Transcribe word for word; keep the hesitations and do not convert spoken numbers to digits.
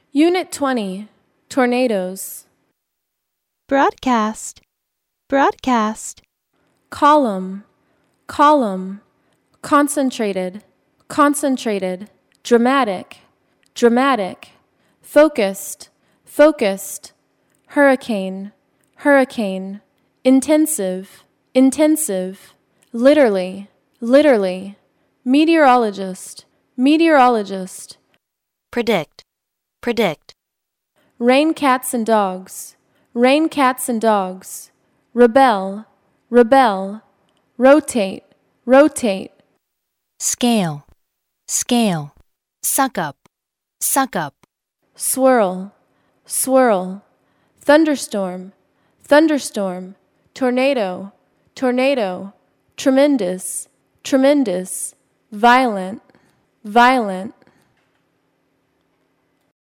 Unit twenty, Tornadoes. Broadcast, broadcast. Column, column. Concentrated, concentrated. Dramatic, dramatic. Focused, focused. Hurricane, hurricane. Intensive, intensive. Literally, literally. Meteorologist, meteorologist. Predict, predict. Rain cats and dogs, rain cats and dogs. Rebel, rebel. Rotate, rotate. Scale, scale. Suck up, suck up. Swirl, swirl. Thunderstorm, thunderstorm. Tornado, tornado. Tremendous, tremendous. Violent, violent.